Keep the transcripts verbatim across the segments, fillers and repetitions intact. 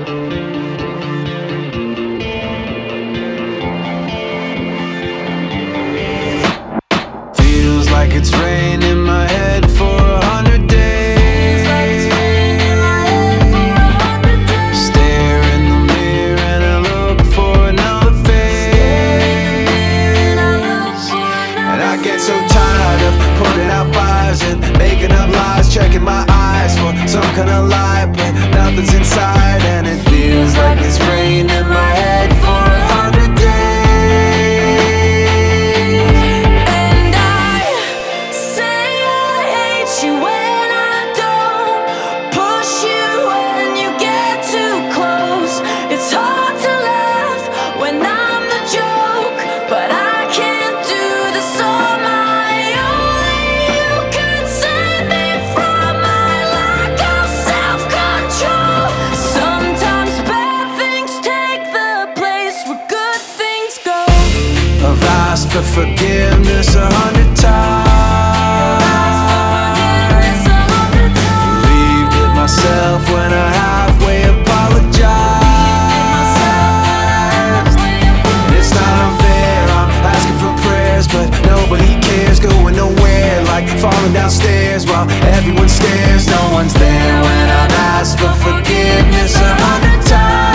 Feels like it's rained in my head for a hundred days. Stare in the mirror and I look for another face. And I get so tired of putting out fires and making up lies, checking my eyes for some kind of light, but nothing's inside. And it feels like it's rained in my head for a hundred days. For forgiveness a hundred times. Believed it myself when I halfway apologized. It's not unfair, I'm asking for prayers, but nobody cares. Going nowhere, like falling downstairs while everyone stares. No one's there when I've asked for forgiveness a hundred times.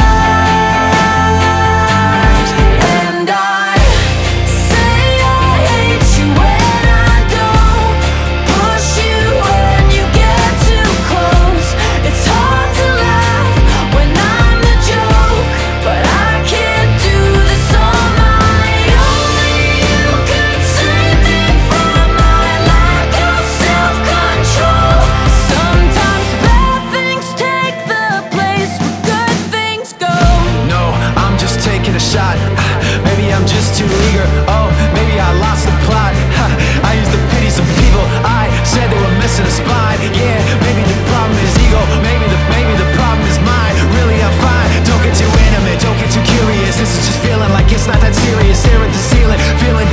Shot. Maybe I'm just too eager. Oh, maybe I lost the plot. I used to pity some people. I said they were missing a spine. Yeah, maybe the problem is ego. Maybe the maybe the problem is mine. Really, I'm fine. Don't get too intimate. Don't get too curious. This is just feeling like it's not that serious. Stare at the ceiling, feeling